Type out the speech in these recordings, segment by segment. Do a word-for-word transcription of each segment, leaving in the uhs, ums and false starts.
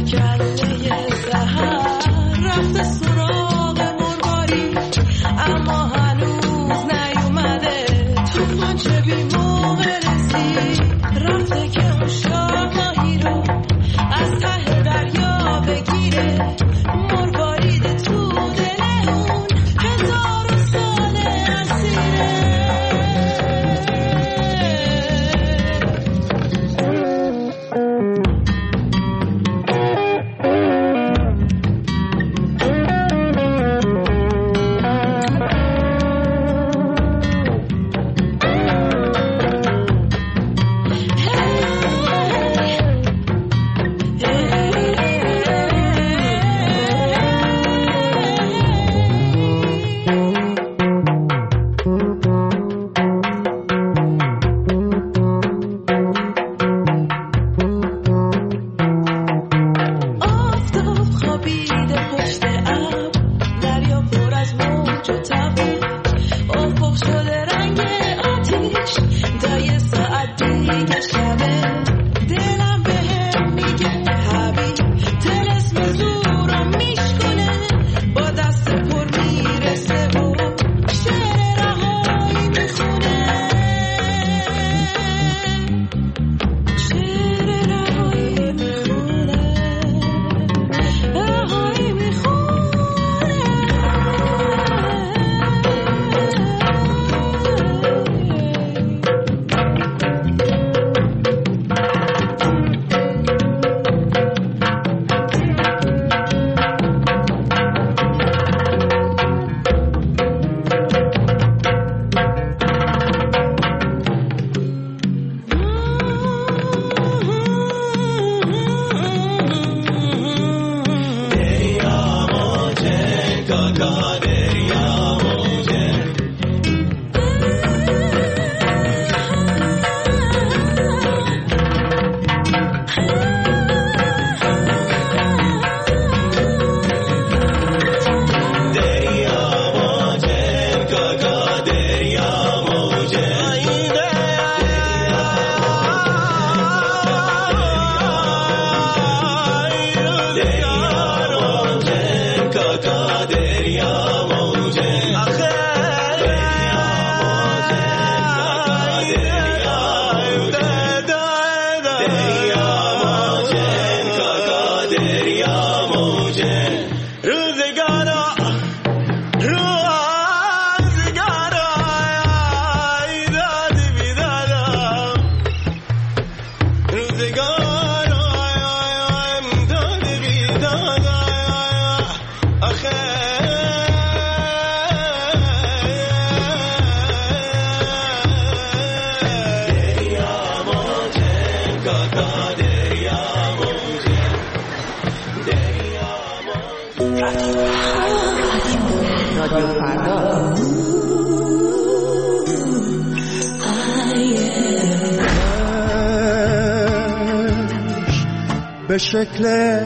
به شکل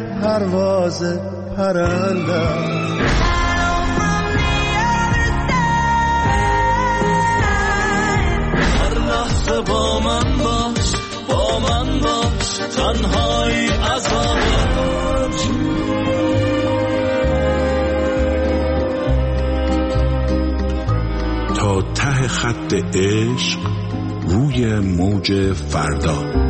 پرواز پرنده هر لحظه با من باش با من باش تنهایی عذاب تا ته خط عشق روی موج فردا.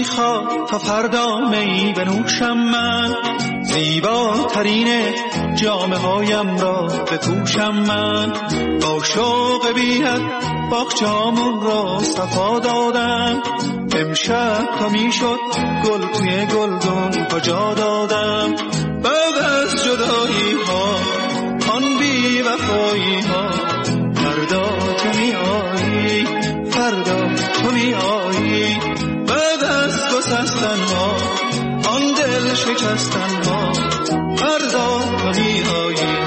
میخواد تا فردا می بنوشم من، زیباترین جامه هایم را بپوشم من. با شوق بی‌حد باغچه‌هامون را صفا دادم، امشب تا میشد گل توی گلدون ها جا دادم. بعد از جدایی ها آن بی وفایی ها، فردا تو می آیی، فردا تو می آیی. بعد از گسستن ها آن دل شکستن ها، فردا تو می آیی.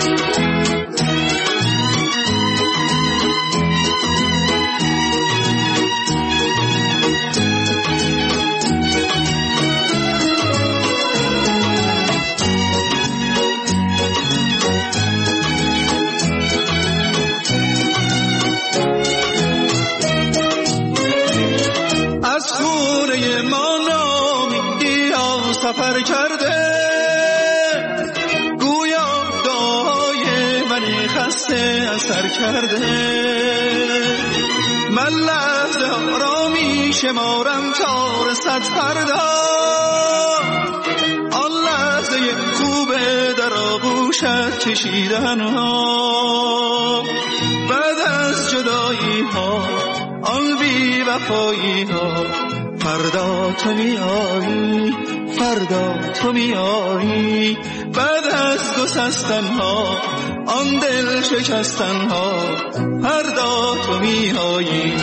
سفر کرده گویا دعای من خسته اثر کرده. من لحظه ها را می شمارم تا رسد فردا، آن لحظه خوبه در آغوشت کشیدن ها. بعد از جدایی ها آن بی وفایی ها، فردا تو می آیی، فردا تو می آیی. بعد از گسستن ها آن دل شکستن ها، فردا تو می آیی.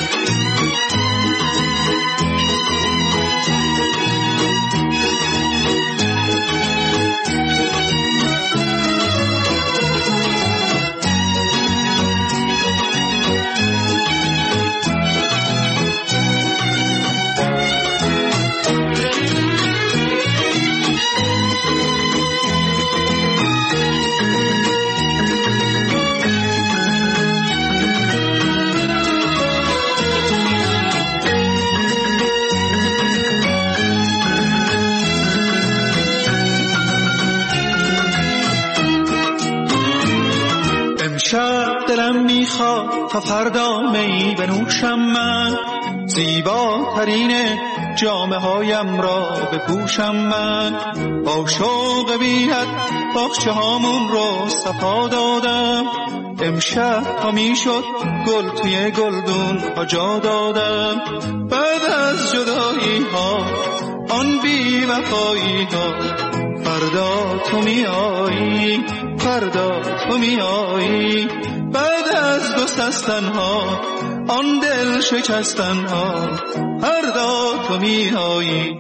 شب دلم میخواد تا فردا می بنوشم من، زیباترین جامه هایم را بپوشم من. با شوق بی‌حد باغچه هامون رو صفا دادم، امشب تا میشد گل توی گلدون ها جا دادم. بعد از جدایی ها آن بی وفایی ها، فردا تو می آیی، فردا تو می آیی. بعد از گسستن ها آن دل شکستن ها، فردا تو می آیی.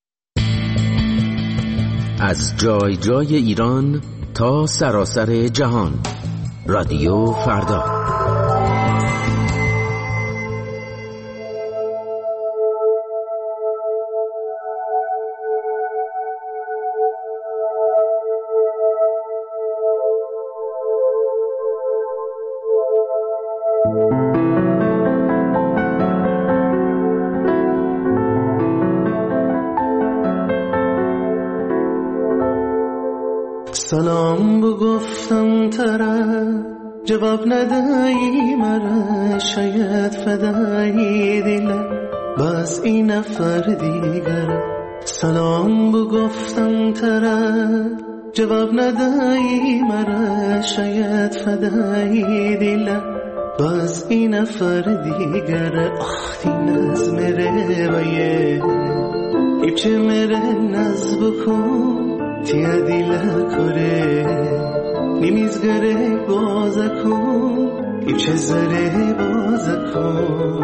از جای جای ایران تا سراسر جهان، رادیو فردا. سلام بگفتم طرف جواب ندهی مرا، شاید فدایی دلم باز این نفر دیگر. سلام بگفتم طرف جواب ندهی مرا، شاید فدایی دلم باز این نفر دیگر. آخ این از مره بایه ایچه مره نز بکن تیا دیلا کره نمیزگره بازا کن ایچه زره بازا کن.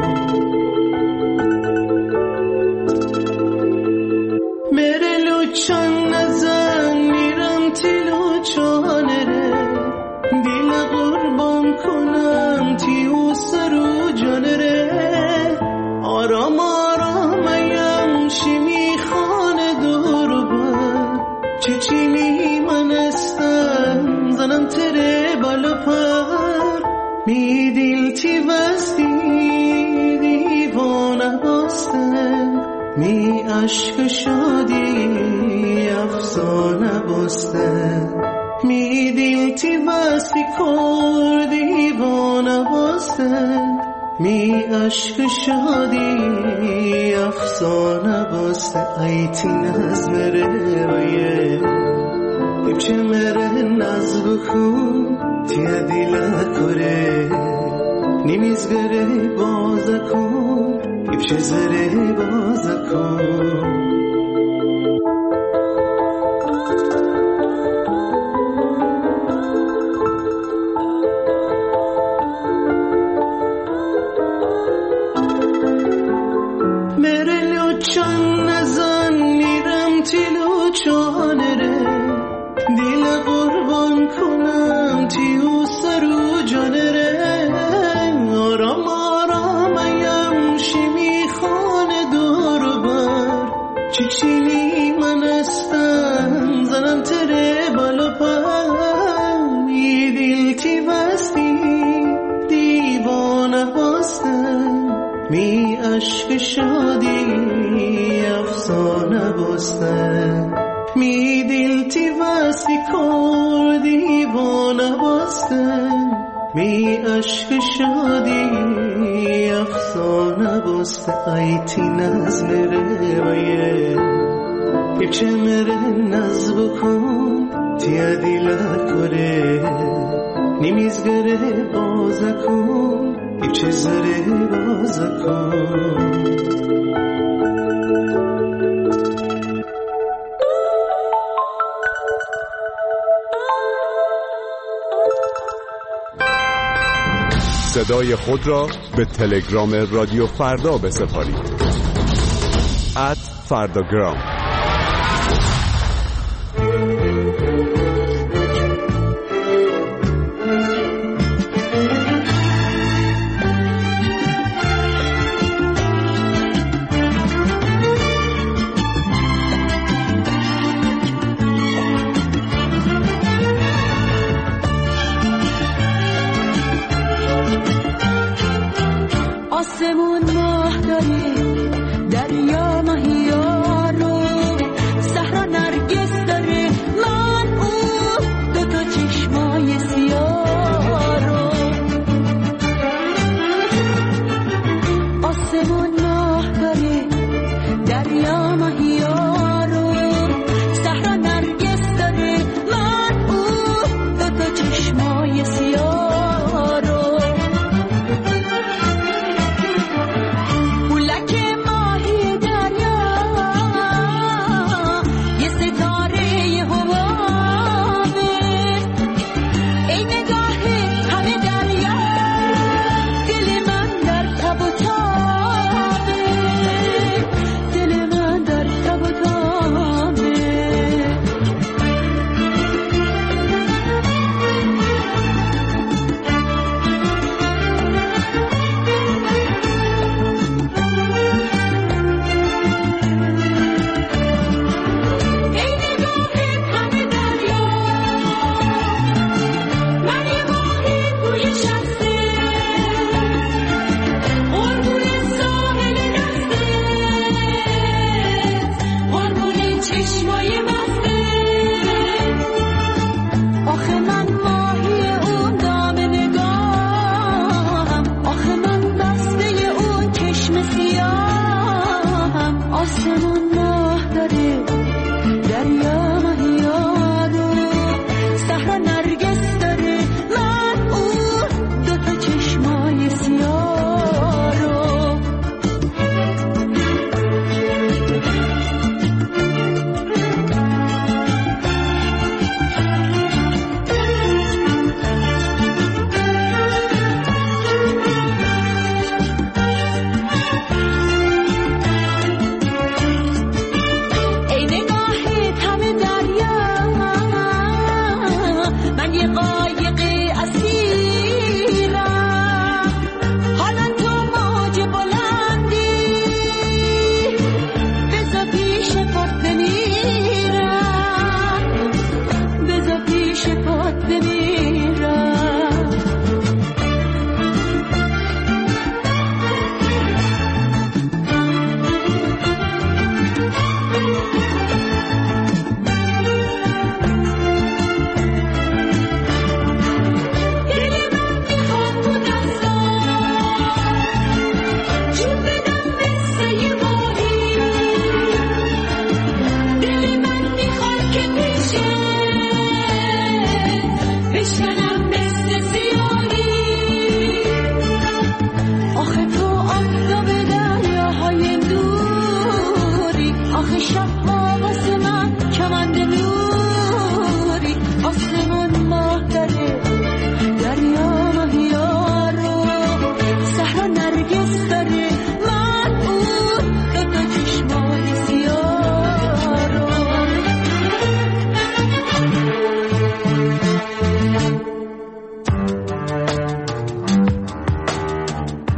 میره لوچان نزن میرم تی لوچانه ره، دیل قربان کنم تی او سرو جانه ره. آرام آرام ایم شیمی خانه دور بر چیچینی من استم زنم تره بالا پر. می دیل تی وستی دیوانه باستم، می عشق شادی افسانه باستم. می دیل تی وستی کر دیوانه باستم، می عشق شادی افسانه باسته ایتی نظم رویه ایپچه مره نزب کن تیه دیله کره نیمیزگره بازه کن ایپچه زره بازه کن می عشق شادی افسانه باسته می دل تی واستی کار دیوانه باسته می عشق شادی افسانه باسته ایتی نظم رویه ایپچه مره نزب کن تیه دیله کره نیمیزگره بازه کن ایپچه زره بازه کن صدای خود را به تلگرام رادیو فردا بسپارید ات فرداگرام. آسمون ماه داره دریا ماهیا رو صحرا نرگس داره من او دو تا چشمای سیاه رو آسمون ماه داره دریا ماهیا رو صحرا نرگس داره من او دو تا چشمای سیاه رو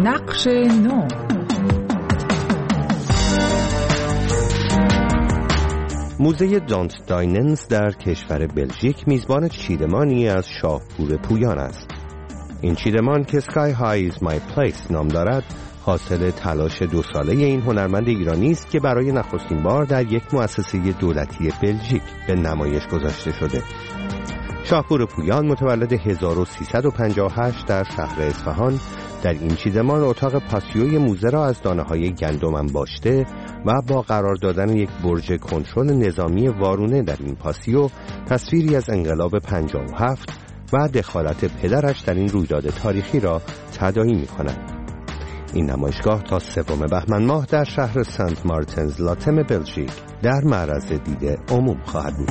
نقش نو. موزه دانت دایننز در کشور بلژیک میزبان چیدمانی از شاهپور پویان است. این چیدمان که Sky High is my place نام دارد حاصل تلاش دو ساله این هنرمند ایرانی است که برای نخستین بار در یک مؤسسه دولتی بلژیک به نمایش گذاشته شده. شاهپور پویان متولد هزار و سیصد و پنجاه و هشت در شهر اصفهان در این چیدمان اتاق پاسیوی موزه را از دانه‌های گندم انباشته و با قرار دادن یک برج کنترل نظامی وارونه در این پاسیو تصویری از انقلاب پنجاه و هفت و دخالت پدرش در این رویداد تاریخی را تداعی می‌کند. این نمایشگاه تا سوم بهمن ماه در شهر سنت مارتنز لاتم بلژیک در معرض دید عموم خواهد بود.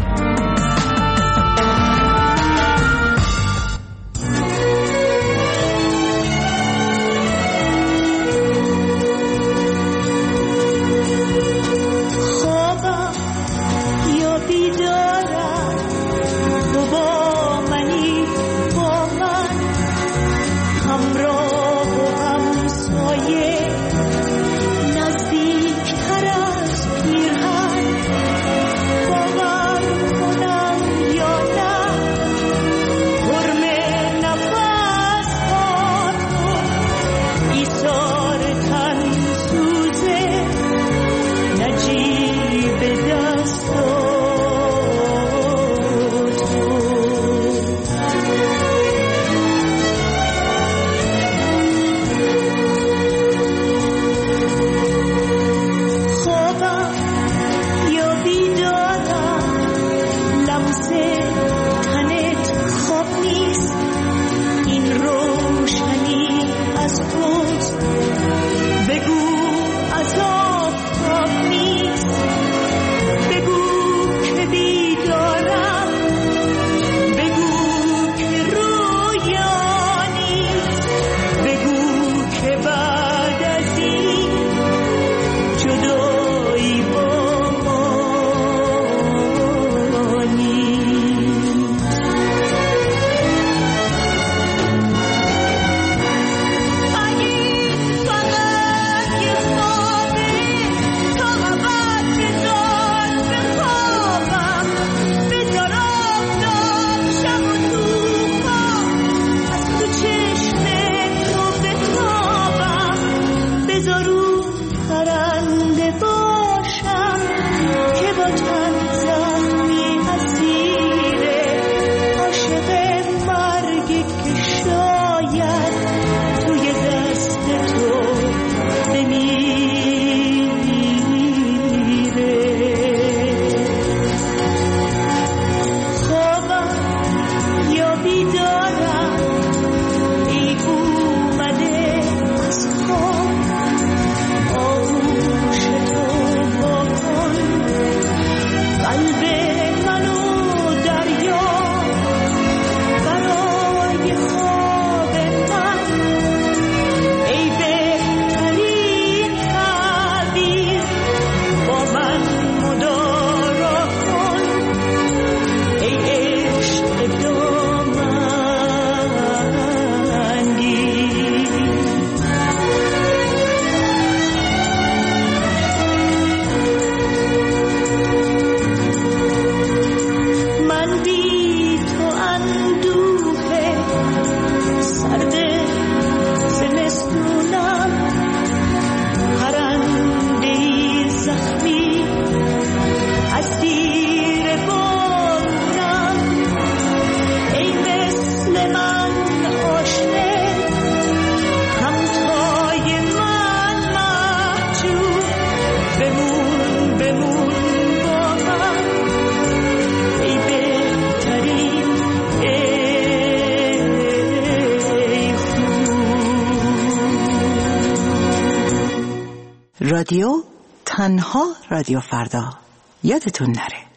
رادیو تنها رادیو فردا، یادتون نره.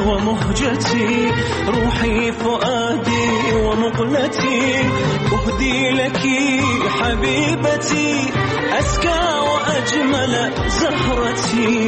ومهجتي روحي فؤادي ومقلتي أهدي لك حبيبتي أزكى وأجمل زهرتي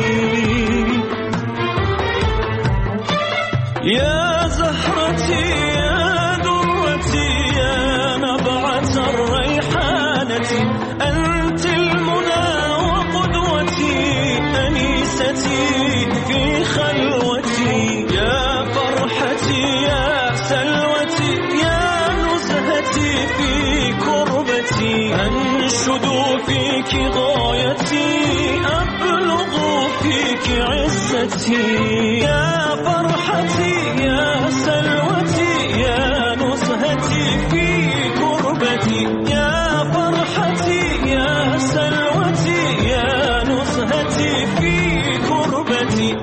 يا زهرتي يا درتي يا نبعة الريحانة أنت المنى وقدوتي أنيستي في خلوتي يا فرحتي يا سلوتي يا نزهتي في كربتي أنشد فيك غايتي أبلغ فيك عزتي يا فرحتي يا سلوتي يا نزهتي في كربتي يا فرحتي يا سلوتي يا نزهتي في كربتي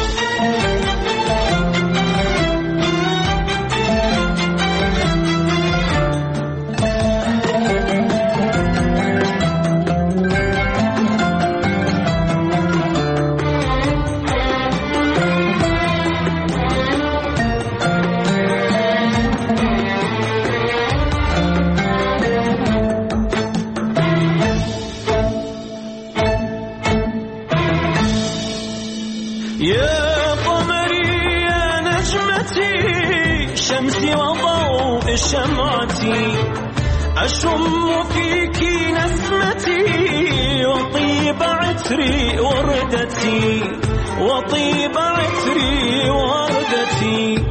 يا قمري يا نجمتي شمسي وضوء شمعتي أشم فيك نسمتي وطيب عطري وردتي وطيب عطري وردتي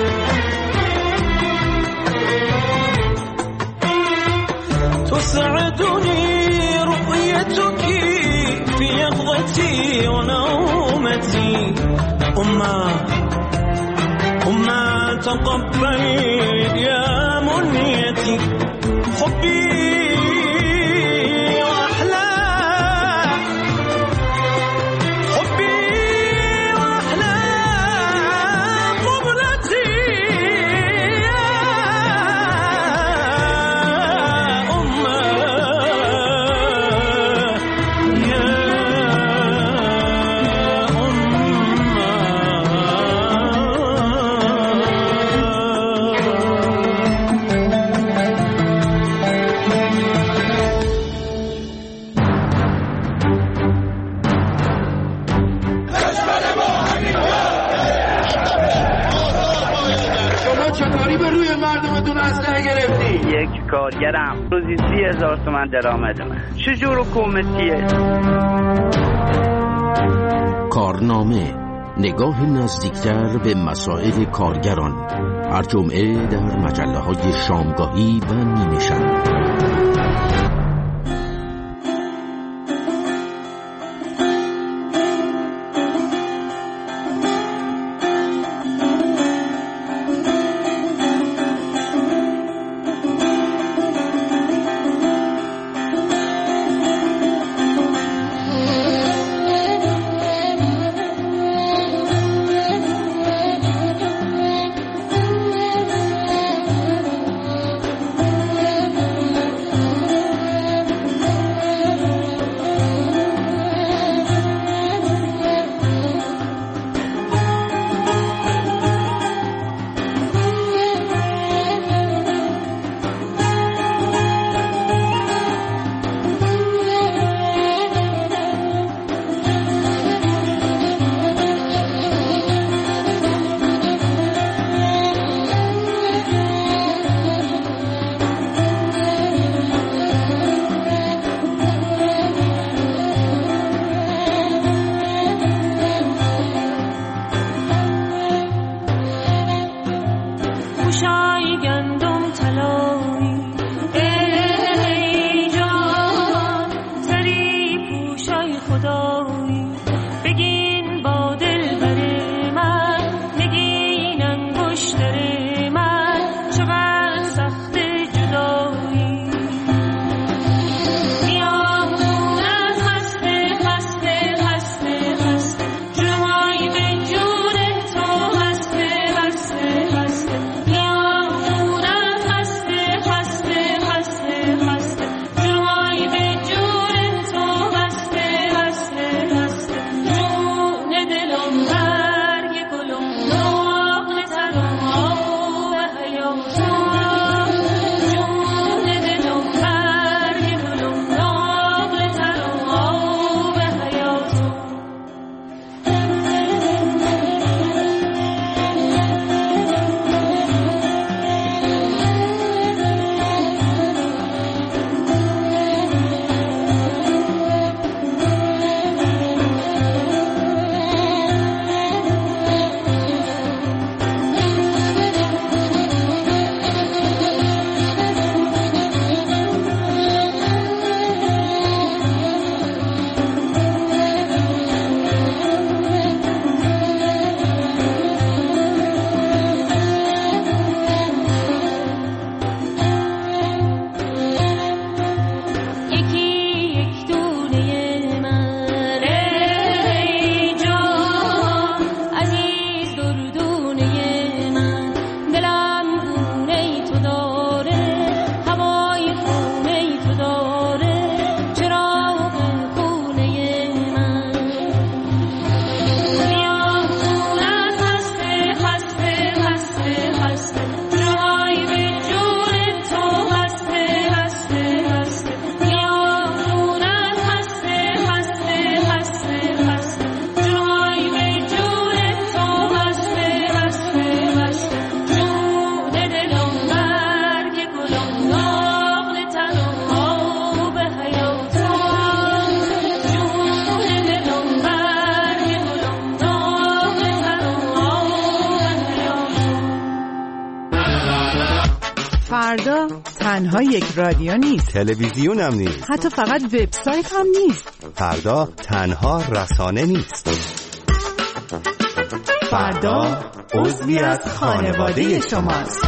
تسعدني رؤيتك في يقظتي ونومتي أمّا أمّا تقبل يا منيتي حبي وأحلى حبي وأحلى قبلتي يا أمّا يا یک کارگرم روزی سی هزار تومن درآمد من چجور حکومتیه؟ کارنامه، نگاه نزدیکتر به مسائل کارگران، هر جمعه در مجله های شامگاهی و نیمه شب. فردا تنها یک رادیو نیست، تلویزیون هم نیست، حتی فقط وبسایت هم نیست. فردا تنها رسانه نیست. فردا عضوی از خانواده شماست.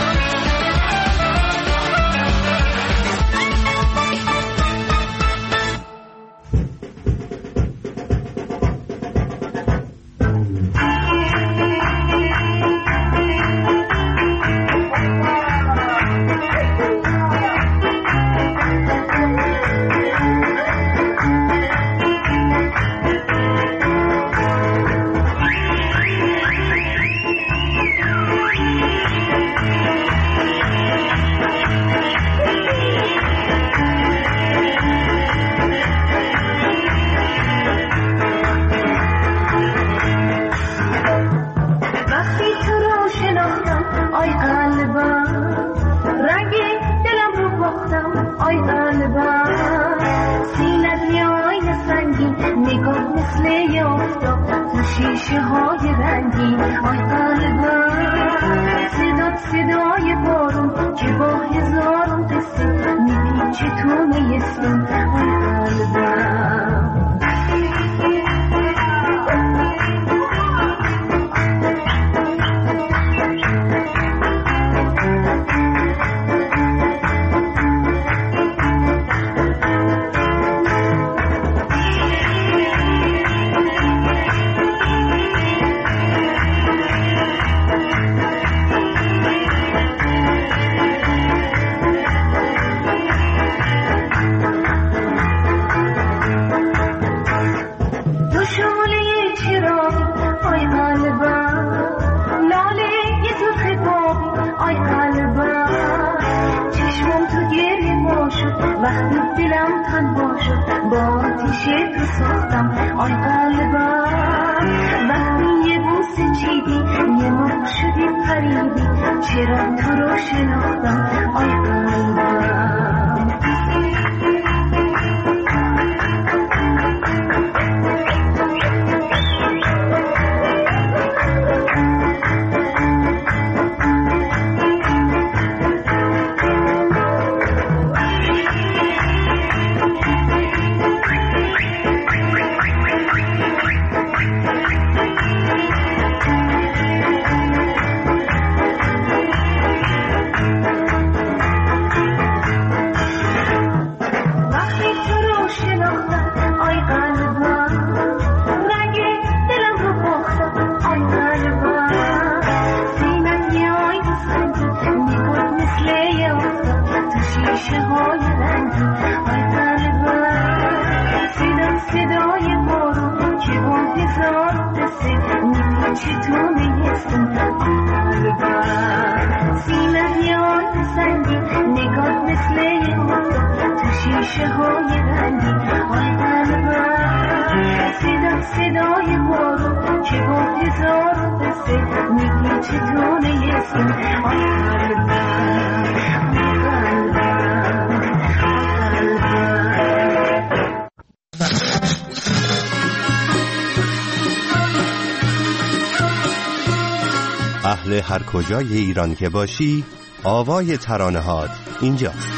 اهل هر کجای ایران که باشی، آوای ترانه هات اینجاست.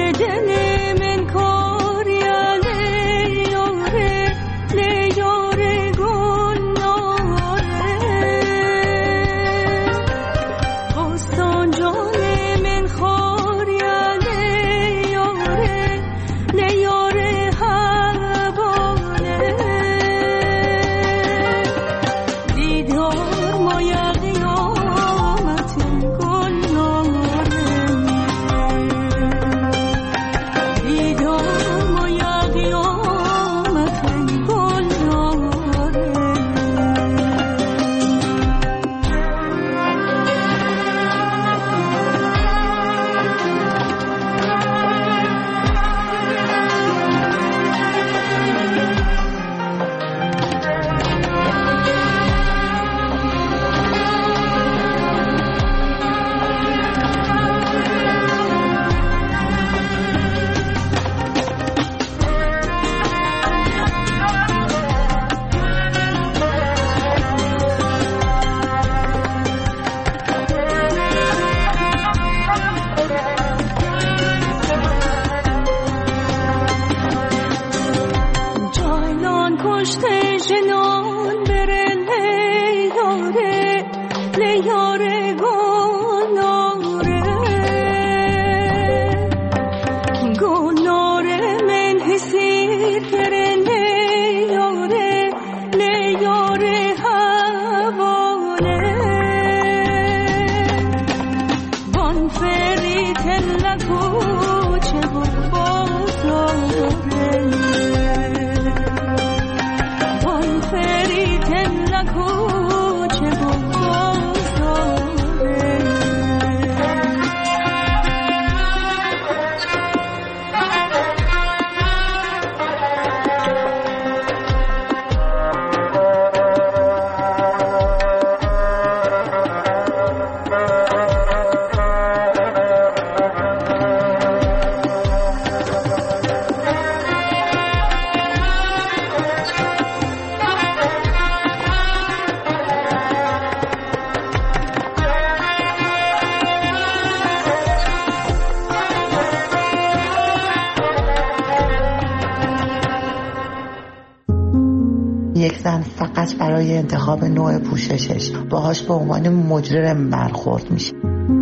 یک زن فقط برای انتخاب نوع پوششش باهاش به عنوان مجرم برخورد میشه.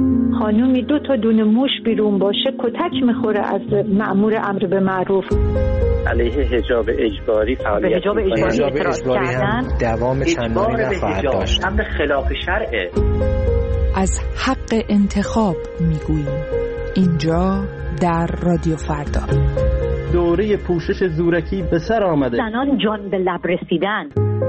خانومی دو تا دونه موش بیرون باشه کتک میخوره از مأمور امر به معروف. علیه حجاب اجباری فعالیت حجاب اجباری اعتراض کردن دوام چندانی نخواهد داشت. امر خلاف شرعه. از حق انتخاب میگوییم اینجا در رادیو فردا. دوره پوشش زورکی به سر آمده. زنان جان به لب رسیدن.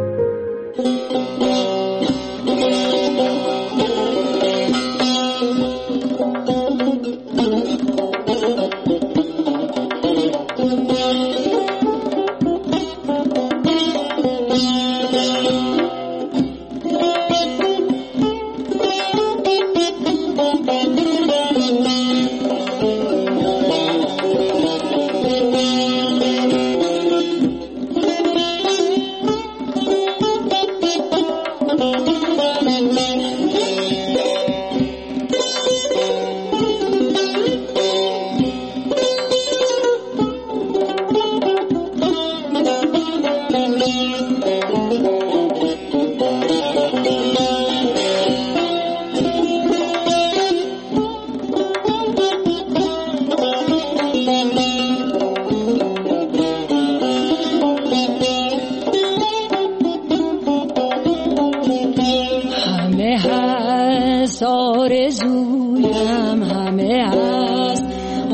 آرزویم همه هست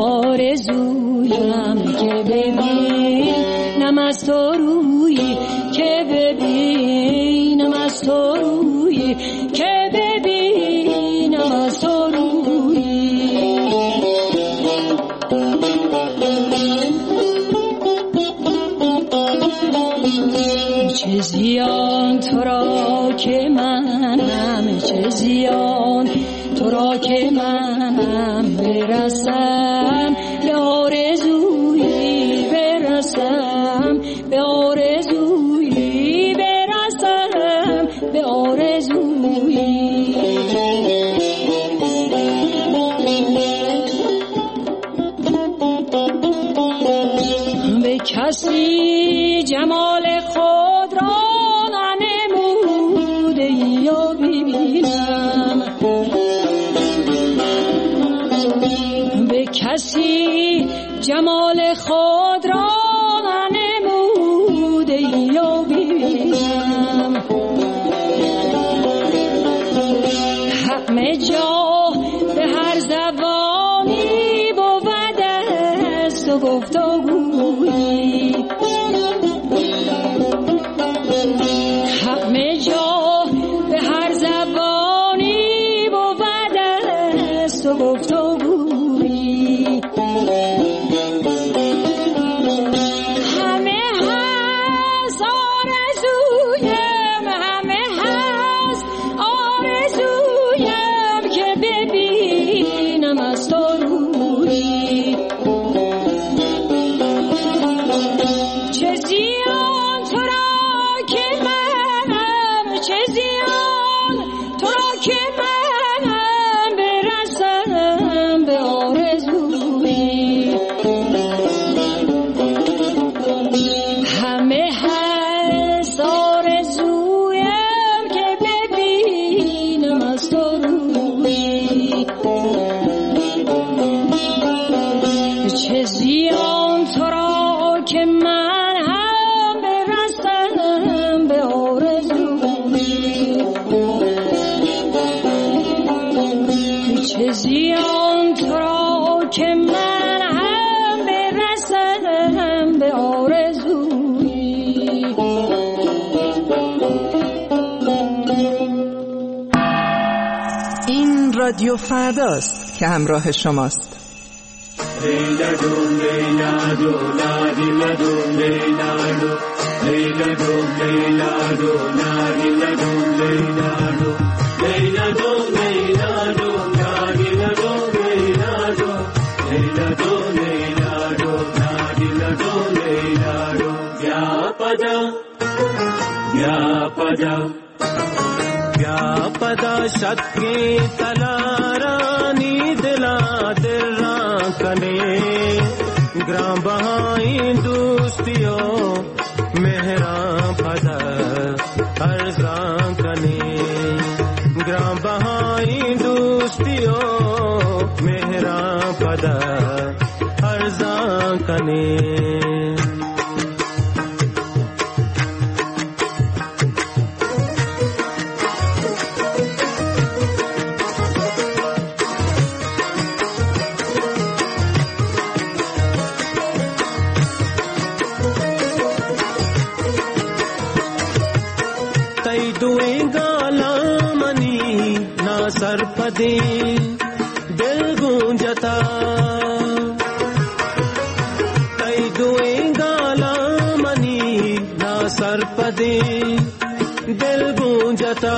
آرزویم که ببینم از تو روی که ببینم از تو روی که ببینم از تو روی چه زیان تو را که منم چه زیان تو را که منم برسم به آرزویی برسم به آرزویی برسم به آرزویی به کسی جمال خود را ننموده یا ببینم، به کسی جمال خود را ننموده یا ببینم. همه جا به هر زبانی بود است و گفتگویی، همه جا به هر زبانی بود است و گفتگویی. همه هست آرزویم، همه هست آرزویم که ببینم از تو روی. چه زیان تو را که منم، چه زیان تو را که منم برسم به آرزوی. همه هست آرزویم که ببینم از تو روی. چه زیان تو را که من هم برسم به آرزوی. چه زیان تو را که من هم برسم به آرزوی. این رادیو فرداست که همراه شماست. لیلا دو لیلا دو لیلا دو لیلا دو لیلا دو لیلا دو لیلا دو لیلا دو لیلا دو لیلا دو لیلا دو لیلا دو لیلا دو لیلا دو لیلا دو لیلا دو یا پدا یا پدا یا پدا شکی تلارانی دلا دل کنے گرام بہائی دوستیوں مہران پدا ارزاں کنے گرام بہائی دوستیوں مہران پدا ارزاں کنے सरपदे दिल गूंजता कई दुए गाला मनी ना सरपदे दिल गूंजता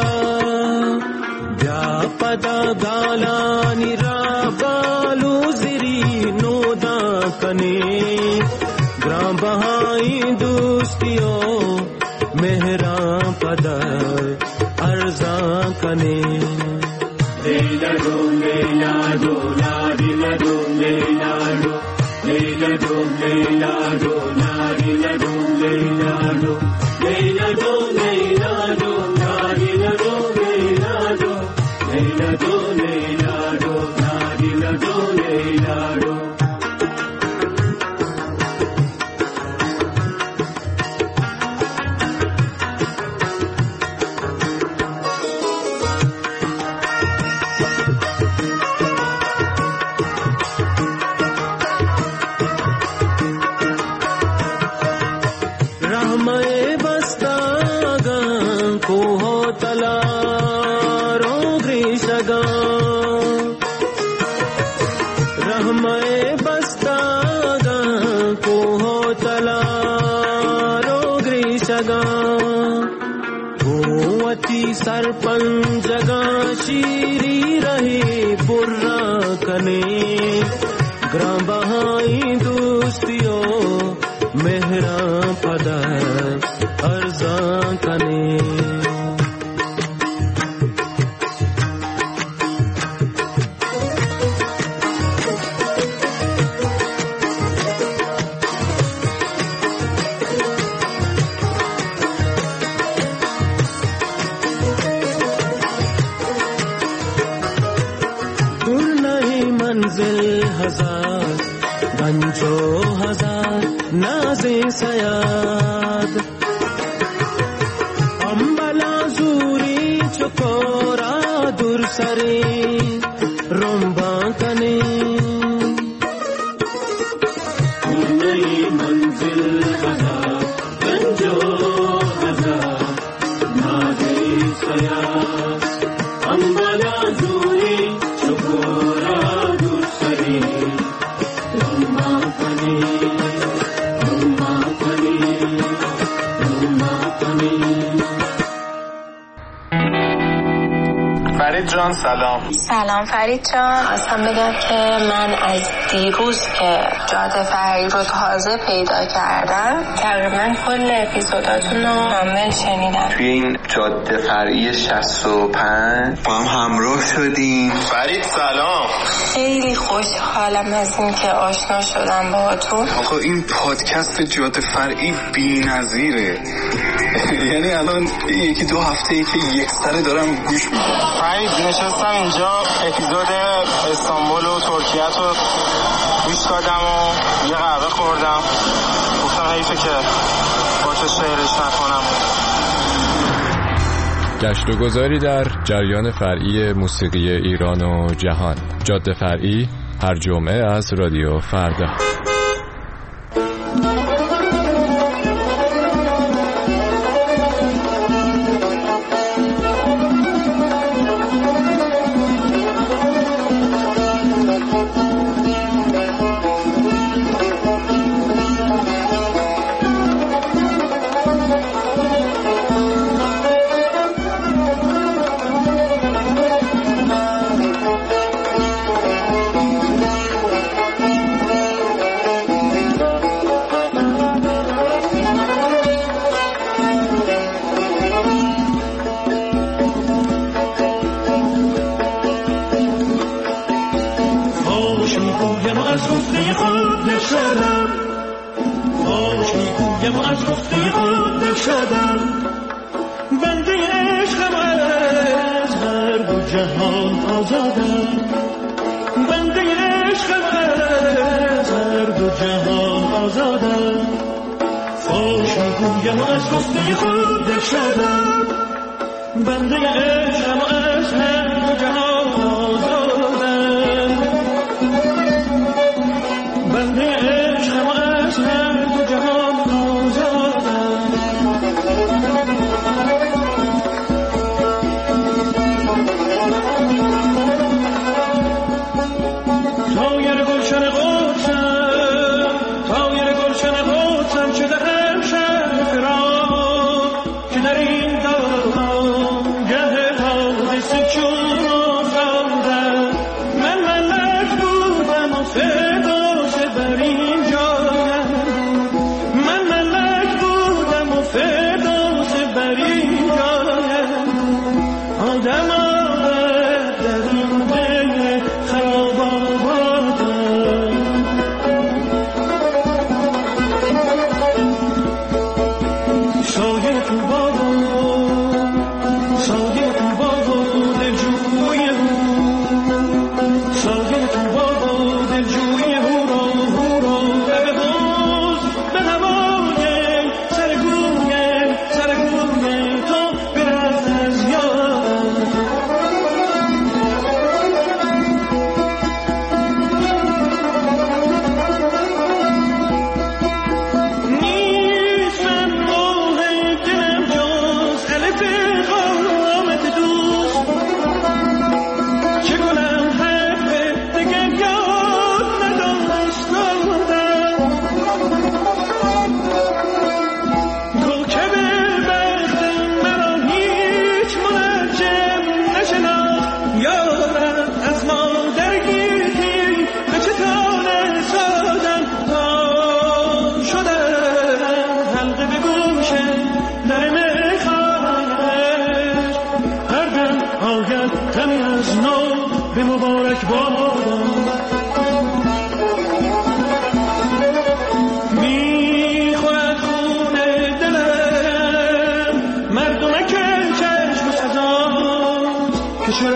व्यापदा गाला निरा बालू जिरी नोदा कने ग्राम बहाई दोस्तियों मेहरा पदा अर्जा कने लेला दो लेला दो लाडिला दो लेला दो लेला दो लेला दो लाडिला दो लेला दो लेला दो लेला दो लाडिला दो लेला दो लेला दो लेला दो लाडिला दो लेला दो सरपंच जगह शीरी रहे बुर्रा कने ग्राम बहाई दोस्तियों मेहरा पदा अर्जा कने hazar naze sayad ambala zuri chokora dur sare romba kane nayi manzil hazar ganjo hazar naze sayad ambala zuri chokora dur sare romba kane romba kane romba kane. فرید جان سلام. سلام فرید جان، خواستم بگم که من از دیروز که جاده فرعی رو تازه پیدا کردم تقریبا کل اپیزوداتون رو کامل شنیدم. توی این جاده فرعی شصت و پنج با هم همراه شدیم. فرید سلام. خیلی خوشحالم از این که آشنا شدم باهاتون. آقا این پادکست جاده فرعی بی‌نظیره. یعنی الان یکی دو هفته ای که یک سره دارم گوش میدم. فرید نشستم اینجا اپیزود استانبول و ترکیه رو گوش دادم و یه قهوه خوردم، گفتم حیفه که با تو شعرش نکنم. گشت و گذاری در جریان فرعی موسیقی ایران و جهان. جاده فرعی هر جمعه از رادیو فردا.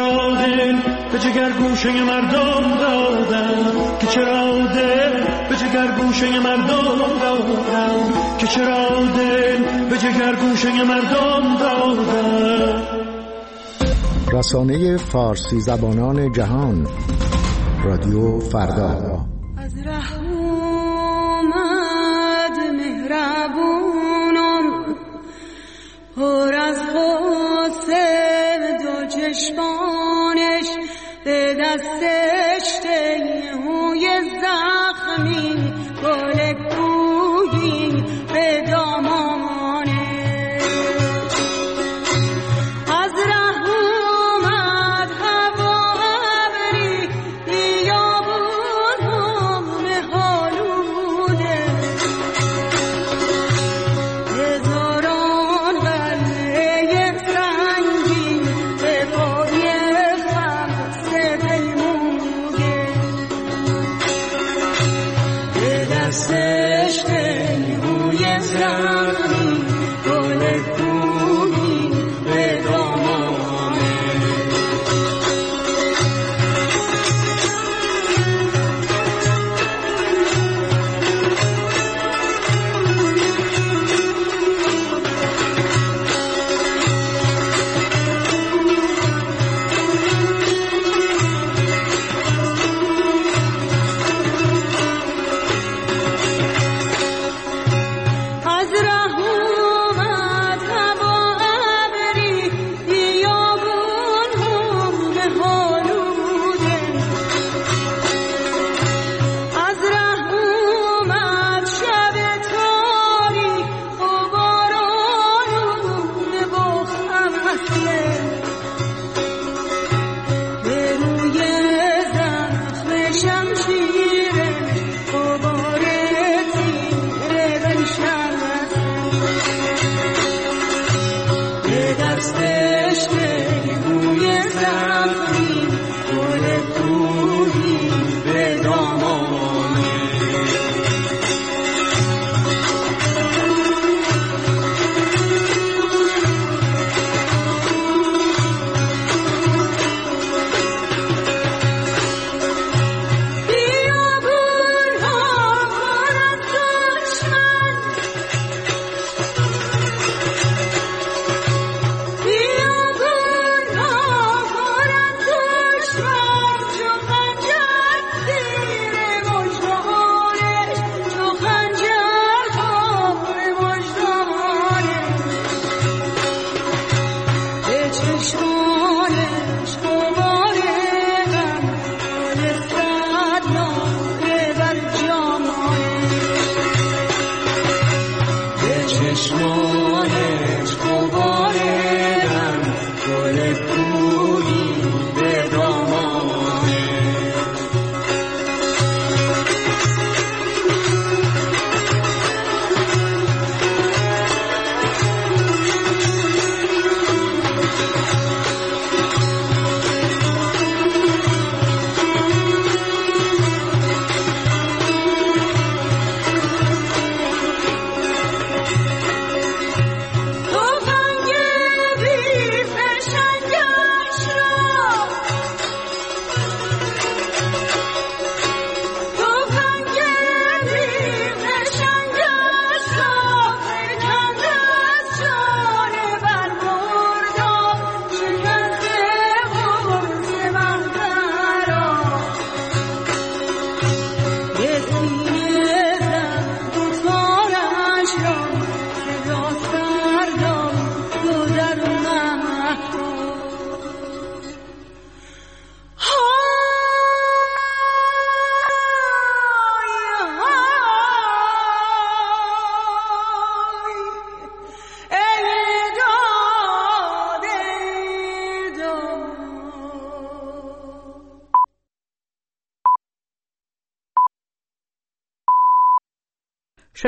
جگر گوشه مردم دادن که چرا دل به جگر جگرگوشه مردم دادم که چرا دل به جگرگوشه مردم دادم. رسانه فارسی زبانان جهان، رادیو فردا. از رحمت مهربونم پر از غصه دو چشمانش به دستش تیهوی زخمی گل کوهی به دامانش. از رحمت هوا ابری بیابون هم حالوده هزاران قلعه سنگین به پای خمسه پیموده به دستش تیهوی زخمی